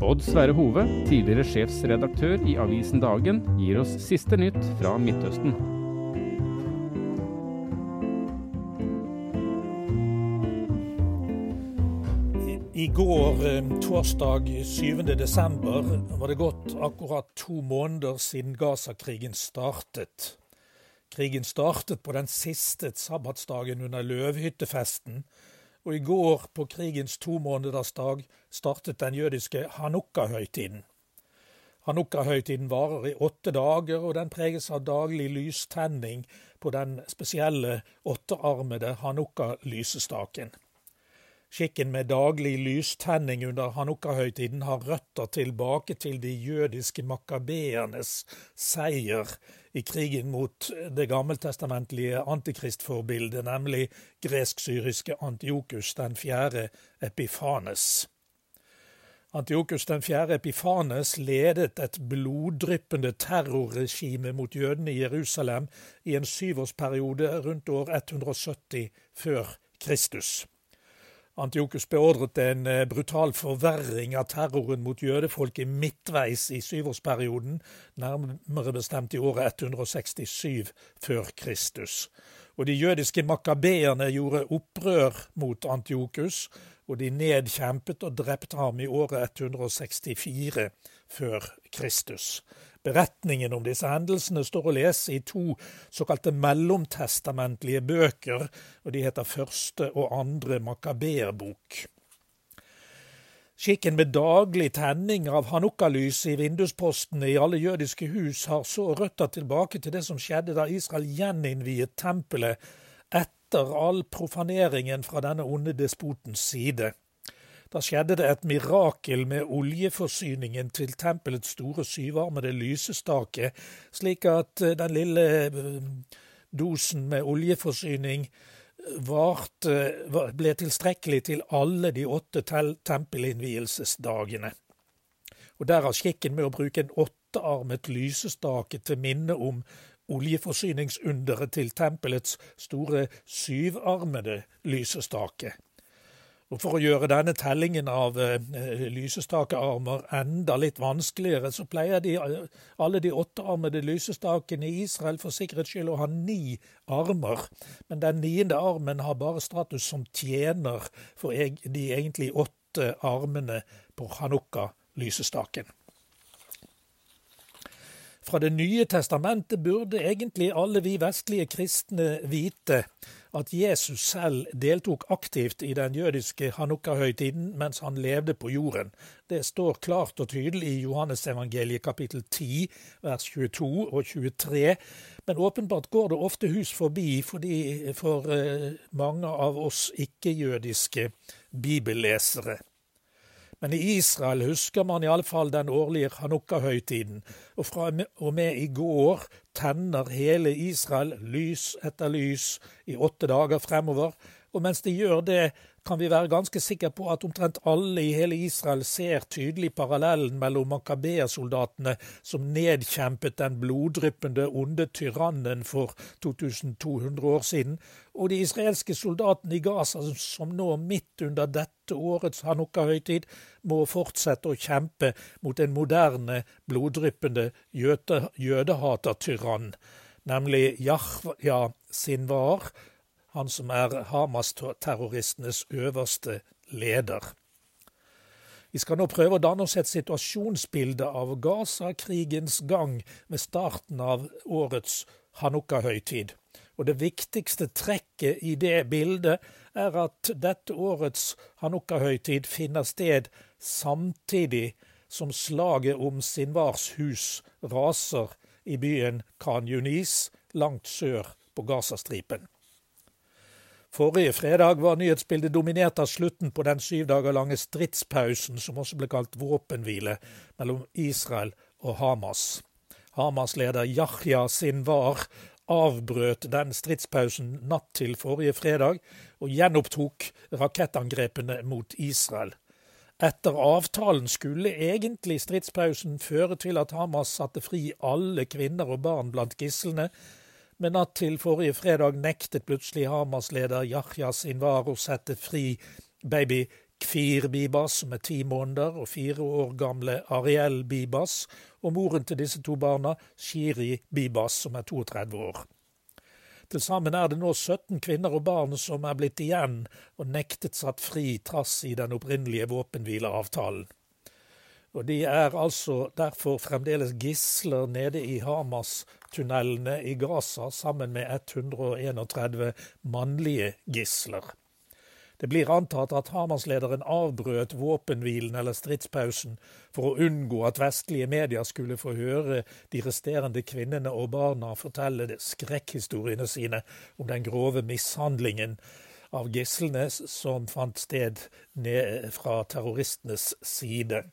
Odd Sverre Hove, tidligere sjefsredaktør i avisen Dagen, gir oss siste nytt fra Midtøsten. I går, torsdag 7. desember, var det gått akkurat 2 måneder siden Gaza-krigen startet. Krigen startet på den siste sabbatsdagen under løvhyttefesten, og i går på krigens 2-månedersdag startet den jødiske Hanukka-høytiden. Hanukka-høytiden varer i 8 dager, og den preges av daglig lystenning på den spesielle 8-armede Hanukka-lysestaken. Skikken med daglig lystenning under Hanukka-høytiden har røtter tilbake til de jødiske makkabeernes seier i krigen mot det gammeltestamentlige antikristforbildet, nemlig gresk-syriske Antiochus den 4. Epifanes. Antiochus den 4. Epifanes ledet et bloddryppende terrorregime mot jødene i Jerusalem i en 7-årsperiode rundt år 170 før Kristus. Antiochus beordret en brutal forverring av terroren mot jødefolket midtveis i 7-årsperioden, nærmere bestemt i året 167 før Kristus. Og de jødiske makkabeerne gjorde opprør mot Antiochus, og de nedkjempet og drepte ham i året 164 før Kristus. Beretningen om disse hendelsene står å lese i 2 såkalte mellomtestamentlige bøker, og de heter første og andre Makkabeerbok. Skikken med daglig tenning av Hanukka-lys i vinduspostene i alle jødiske hus har så røtter tilbake til det som skjedde da Israel gjeninnviet tempelet etter all profaneringen fra denne onde despotens side. Da skjedde det et mirakel med oljeforsyningen til tempelets store 7-armede lysestake, slik at den lille dosen med oljeforsyning ble tilstrekkelig til alle de 8 tempelinnvielsesdagene. Og derav skikken med å bruke en 8-armet lysestake til minne om oljeforsyningsunderet til tempelets store 7-armede lysestake. Og for å gjøre denne tellingen av lysestakearmer enda litt vanskeligere, så pleier alle de 8-armede lysestakene i Israel for sikkerhets skyld å ha 9 armer. Men den 9. armen har bare status som tjener for de egentlig 8 armene på Hanukka-lysestaken. Fra Det nye testamentet burde egentlig alle vi vestlige kristne vite at Jesus selv deltok aktivt i den jødiske Hanukka-høytiden mens han levde på jorden. Det står klart og tydelig i Johannes evangeliet kapittel 10, vers 22 og 23, men åpenbart går det ofte hus forbi for mange av oss ikke-jødiske bibellesere. Men i Israel husker man i alle fall den årlige Hanukka-høytiden, og fra og med i går tenner hele Israel lys etter lys i 8 dager fremover, og mens de gjør det, kan vi være ganske sikre på at omtrent alle i hele Israel ser tydelig parallellen mellom Makkabeersoldatene som nedkjempet den bloddryppende onde tyrannen for 2200 år siden, og de israelske soldatene i Gaza som nå midt under dette årets Hanukka-høytid må fortsette å kjempe mot en moderne, bloddryppende jødehater-tyrann, nemlig Yahya Sinwar, han som Hamas-terroristenes øverste leder. Vi skal nå prøve å danne oss et situasjonsbilde av Gaza-krigens gang ved starten av årets Hanukka-høytid. Og det viktigste trekket i det bildet at dette årets Hanukka-høytid finner sted samtidig som slaget om Sinwars hus raser i byen Khan Yunis langt sør på Gazastripen. Forrige fredag var nyhetsbildet dominert av slutten på den 7 dager lange stridspausen, som også ble kalt våpenhvile, mellom Israel og Hamas. Hamas-leder Yahya Sinwar avbrøt den stridspausen natt til forrige fredag og gjenopptok rakettangrepene mot Israel. Etter avtalen skulle egentlig stridspausen føre til at Hamas satte fri alle kvinner og barn blant gisslene, men natt til forrige fredag nektet plutselig Hamas-leder Yahya Sinwar å sette fri baby Kfir Bibas, som 10 måneder, og 4 år gamle Ariel Bibas, og moren til disse 2 barna, Shiri Bibas, som 32 år. Til sammen det nå 17 kvinner og barn som blitt igjen og nektet satt fri trass i den opprinnelige våpenhvileavtalen. Og de altså derfor fremdeles gisler nede i Hamas-tunnelene i Gaza sammen med 131 mannlige gisler. Det blir antatt at Hamas-lederen avbrøt våpenhvilen eller stridspausen for å unngå at vestlige medier skulle få høre de resterende kvinnene og barna fortelle skrekkhistoriene sine om den grove mishandlingen av gislene som fant sted fra terroristenes side.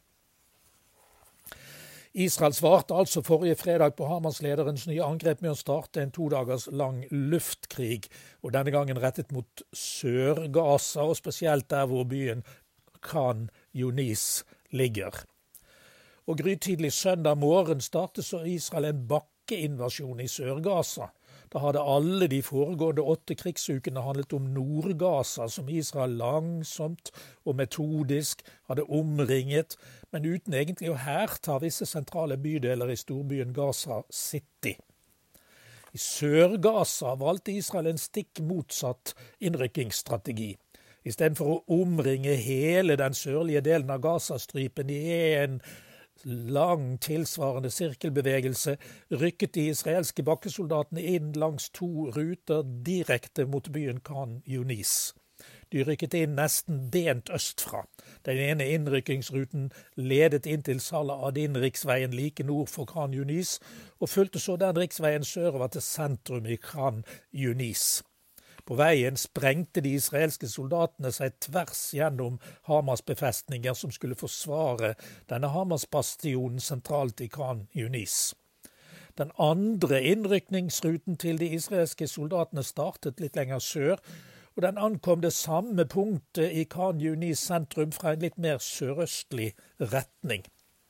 Israel svarte altså forrige fredag på Hamas-lederens nye angrep med å starte en 2 dagers lang luftkrig, og denne gangen rettet mot Sør-Gaza, og spesielt der hvor byen Khan Yunis ligger. Og grytidlig søndag morgen startet så Israel en bakkeinvasjon i Sør-Gaza. Da hadde alle de foregående 8 krigsukene handlet om Nord-Gaza, som Israel langsomt og metodisk hadde omringet, men uten egentlig å hærta visse sentrale bydeler i storbyen Gaza City. I Sør-Gaza valgte Israel en stikk motsatt innrykkingsstrategi. I stedet for å omringe hele den sørlige delen av Gazastripen i en lang tilsvarende sirkelbevegelse, rykket de israelske bakkesoldatene inn langs 2 ruter direkte mot byen Khan Yunis. De rykket inn nesten bent østfra. Den ene innrykkingsruten ledet inn til Salah Adin-riksveien like nord for Khan Yunis, og fulgte så den riksveien sørover til sentrum i Khan Yunis. På veien sprengte de israelske soldatene seg tvers gjennom Hamas-befestninger som skulle forsvare denne Hamas-bastionen sentralt i Khan Yunis. Den andre innrykningsruten til de israelske soldatene startet litt lenger sør, og den ankom det samme punktet i Khan Yunis sentrum fra en litt mer sørøstlig retning.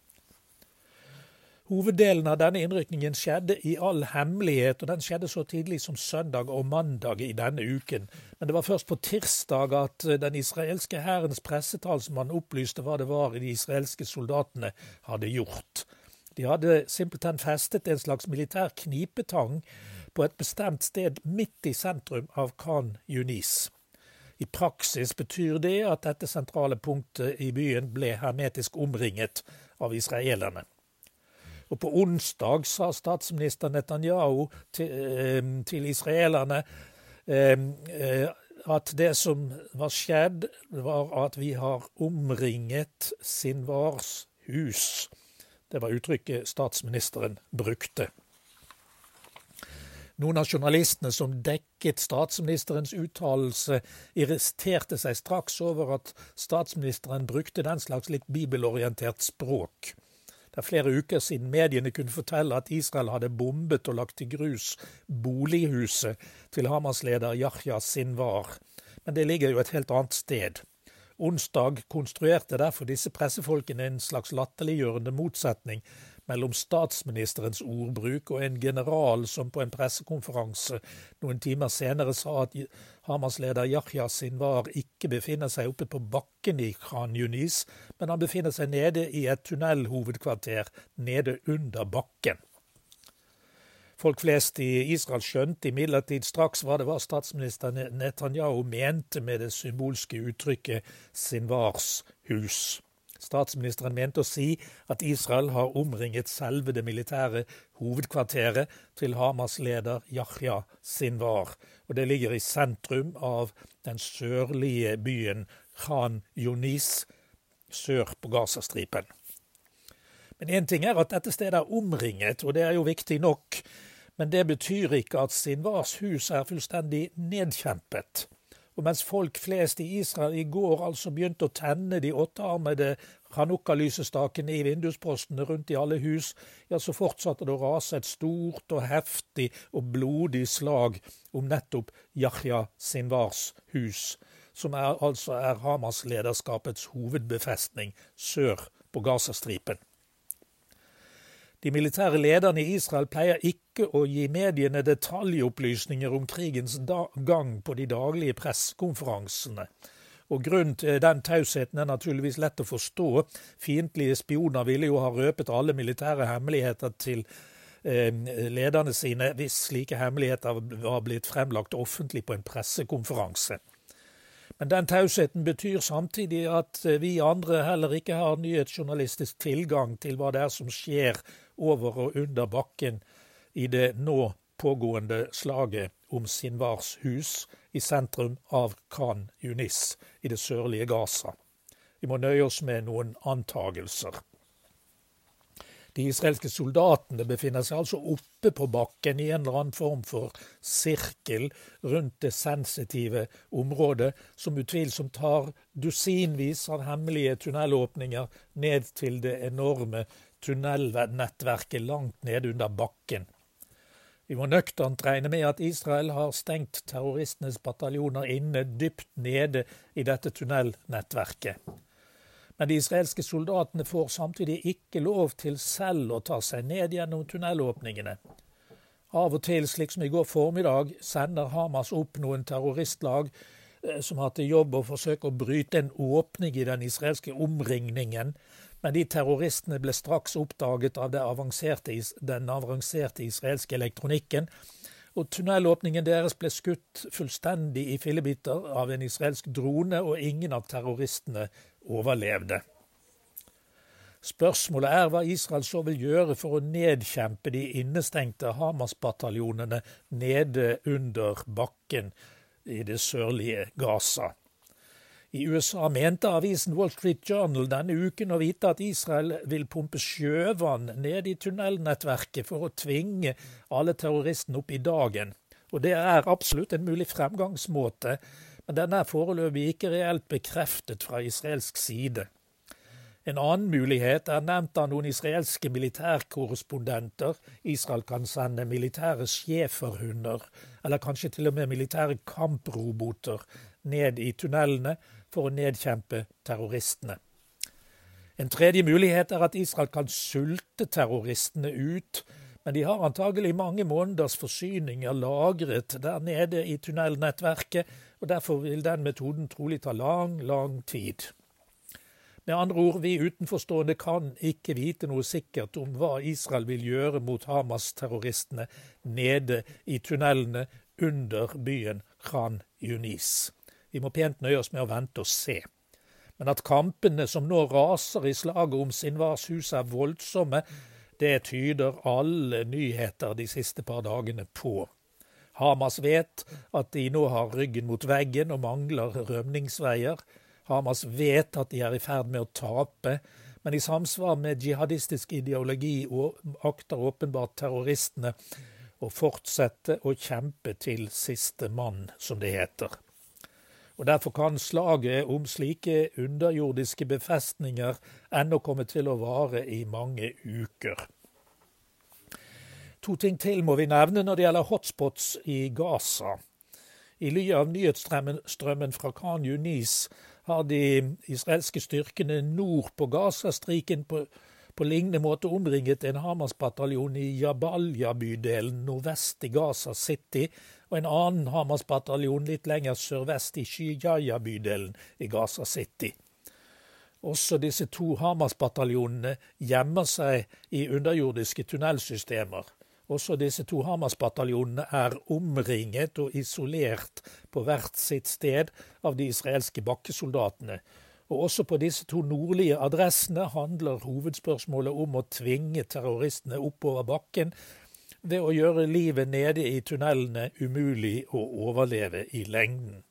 Hoveddelen av denne innrykningen skjedde i all hemmelighet, og den skjedde så tidlig som søndag og mandag i denne uken. Men det var først på tirsdag at den israelske hærens pressetalsmann opplyste hva det var de israelske soldatene hadde gjort. De hadde simpelthen festet en slags militær knipetang på et bestemt sted midt i sentrum av Khan Yunis. I praksis betyr det at dette sentrale punktet i byen ble hermetisk omringet av israelerne. Og på onsdag sa statsminister Netanyahu til israelerne at det som var skjedd, var at vi har omringet Sinwars hus. Det var uttrykket statsministeren brukte. Noen av journalistene som dekket statsministerens uttalelse, irriterte seg straks over at statsministeren brukte den slags litt bibelorientert språk. Det flere uker siden mediene kunne fortelle at Israel hadde bombet og lagt til grus bolighuset til Hamas-leder Yahya Sinwar. Men det ligger jo et helt annet sted. Onsdag konstruerte derfor disse pressefolkene en slags latterliggjørende motsetning mellom statsministerens ordbruk og en general som på en pressekonferanse noen timer senere sa at Hamas-leder Yahya Sinwar ikke befinner seg oppe på bakken i Khan Yunis, men han befinner seg nede i et tunnelhovedkvarter nede under bakken. Folk flest i Israel skjønte imidlertid straks hva det var statsminister Netanyahu mente med det symbolske uttrykket Sinwars hus. Statsministeren mente å si at Israel har omringet selve det militære hovedkvarteret til Hamas-leder Yahya Sinwar, og det ligger i sentrum av den sørlige byen Khan Yunis, sør på Gazastripen. Men en ting at dette stedet er omringet, og det er jo viktig nok, men det betyr ikke at Sinwars hus er fullstendig nedkjempet. Og mens folk flest i Israel i går altså begynte å tenne de 8-armede Hanukka-lysestakene i vinduspostene rundt i alle hus, ja, så fortsatte det å rase et stort og heftig og blodig slag om nettopp Yahya Sinwars hus, som altså er Hamas-lederskapets hovedbefestning sør på Gazastripen. De militære lederne i Israel pleier ikke å gi mediene detaljopplysninger om krigens gang på de daglige pressekonferansene. Og grunnen til den tausheten er naturligvis lett å forstå. Fiendtlige spioner ville jo ha røpet alle militære hemmeligheter til lederne sine hvis slike hemmeligheter var blitt fremlagt offentlig på en pressekonferanse. Men den tausheten betyr samtidig at vi andre heller ikke har nyhetsjournalistisk tilgang til hva det er som skjer over og under bakken i det nå pågående slaget om Sinwars hus i sentrum av Khan Yunis i det sørlige Gaza. Vi må nøye oss med noen antagelser. De israelske soldatene befinner seg altså oppe på bakken i en eller annen form for sirkel rundt det sensitive området, som utvilsomt har dusinvis av hemmelige tunnelåpninger ned til det enorme tunnelnettverket langt ned under bakken. Vi må nøkternt regne med at Israel har stengt terroristenes bataljoner inne dypt nede i dette tunnelnettverket. Men de israelske soldatene får samtidig ikke lov til selv å ta seg ned gjennom tunnelåpningene. Av og til, slik som i går formiddag, sender Hamas opp noen terroristlag som har til jobb å forsøke å bryte en åpning i den israelske omringningen, men de terroristene ble straks oppdaget av den avanserte israelske elektronikken, og tunnelåpningen deres ble skutt fullstendig i fillebiter av en israelsk drone, og ingen av terroristene overlevde. Spørsmålet er hva Israel så vil gjøre for å nedkjempe de innestengte Hamas-bataljonene nede under bakken i det sørlige Gaza. I USA mente avisen Wall Street Journal denne uken å vite at Israel vil pumpe sjøvann ned i tunnelnettverket for å tvinge alle terroristene opp i dagen. Og det er absolutt en mulig fremgangsmåte, men den er foreløpig ikke reelt bekreftet fra israelsk side. En annen mulighet er nevnt av noen israelske militærkorrespondenter. Israel kan sende militære schäferhunder, eller kanskje til og med militære kamproboter, ned i tunnelene for å nedkjempe terroristene. En tredje mulighet er at Israel kan sulte terroristene ut, men de har antagelig mange måneders forsyninger lagret der nede i tunnelnettverket, og derfor vil den metoden trolig ta lang tid. Med andre ord, vi utenforstående kan ikke vite noe sikkert om hva Israel vil gjøre mot Hamas-terroristene nede i tunnelene under byen Khan Yunis. Vi må pent nøye oss med å vente og se. Men at kampene som nå raser i slaget om Sinwars hus er voldsomme, det tyder alle nyheter de siste par dagene på. Hamas vet at de nå har ryggen mot veggen og mangler rømningsveier. Hamas vet at de er i ferd med å tape, men i samsvar med jihadistisk ideologi akter åpenbart terroristene å fortsette å kjempe til siste mann, som det heter. Og derfor kan slaget om slike underjordiske befestninger ennå komme til å vare i mange uker. 2 ting til må vi nevne når det gjelder hotspots i Gaza. I ly av nyhetsstrømmen fra Khan Yunis har de israelske styrkene nord på Gazastriken på lignende måte omringet en Hamas-bataljon i Jabalia-bydelen nordvest i Gaza City, og en annen Hamas-bataljon litt lenger sørvest i Shijaya-bydelen i Gaza City. Også disse 2 Hamas-bataljonene gjemmer seg i underjordiske tunnelsystemer. Også disse 2 Hamas-bataljonene er omringet og isolert på hvert sitt sted av de israelske bakkesoldatene. Og også på disse 2 nordlige adressene handler hovedspørsmålet om å tvinge terroristene oppover bakken ved å gjøre livet nede i tunnelene umulig å overleve i lengden.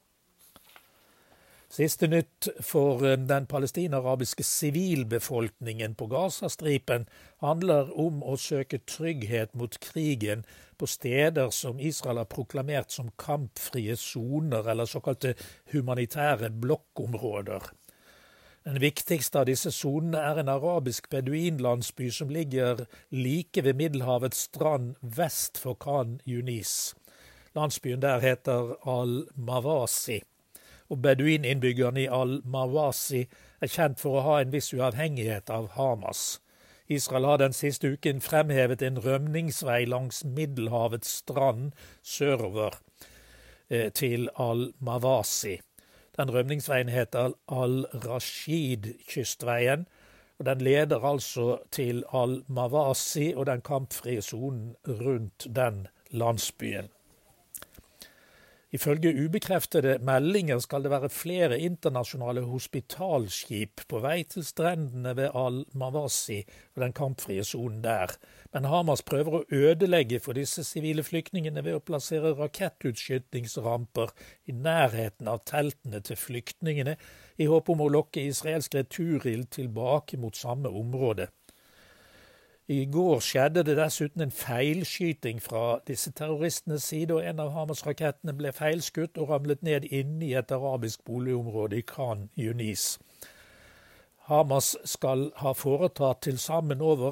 Siste nytt for den palestinarabiske sivilbefolkningen på Gazastripen handler om å søke trygghet mot krigen på steder som Israel har proklamert som kampfrie soner eller såkalte humanitære blokkområder. Den viktigste av disse sonene er en arabisk beduinlandsby som ligger like ved Middelhavets strand vest for Khan Yunis. Landsbyen der heter Al-Mawasi. Og beduininnbyggerne i Al-Mawasi er kjent for å ha en viss uavhengighet av Hamas. Israel har den siste uken fremhevet en rømningsvei langs Middelhavets strand sørover til Al-Mawasi. Den rømningsveien heter Al-Rashid-kystveien, og den leder altså til Al-Mawasi og den kampfrie sonen rundt den landsbyen. Ifølge ubekreftede meldinger skal det være flere internasjonale hospitalskip på vei til strendene ved Al-Mawasi og den kampfrie sonen der. Men Hamas prøver å ødelegge for disse sivile flyktningene ved å plassere rakettutskytningsramper i nærheten av teltene til flyktningene, i håp om å lokke israelsk retorild tilbake mot samme område. I går skjedde det dessuten en feilskyting fra disse terroristenes side, og en av Hamas-rakettene ble feilskutt og ramlet ned inne i et arabisk boligområde i Khan Yunis. Hamas skal ha foretatt til sammen over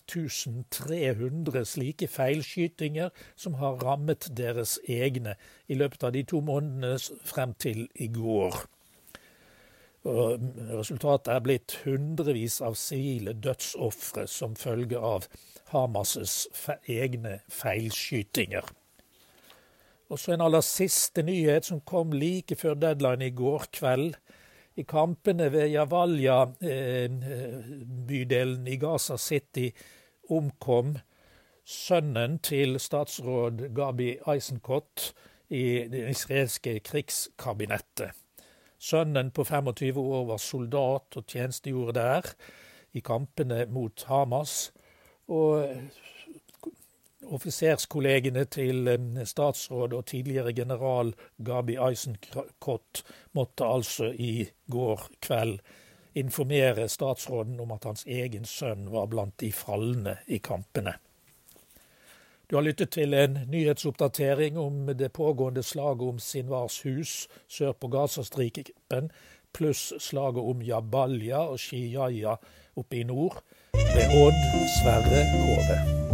1300 slike feilskytinger som har rammet deres egne i løpet av de 2 månedene frem til i går. Og resultatet er blitt hundrevis av sivile dødsofre som følge av Hamas' egne feilskytinger. Og så en aller siste nyhet som kom like før deadline i går kveld. I kampene ved Jabalia-bydelen i Gaza City omkom sønnen til statsråd Gabi Eisenkot i det israelske krigskabinettet. Sønnen på 25 år var soldat og tjenestegjorde der i kampene mot Hamas, og offiserskollegene til statsråd og tidligere general Gabi Eisenkot måtte altså i går kveld informere statsråden om at hans egen sønn var blant de falne i kampene. Du har lyttet til en nyhetsoppdatering om det pågående slaget om Sinwars hus sør på Gazastripen, pluss slaget om Jabalia og Shijaya oppe i nord, ved Odd Sverre Hove.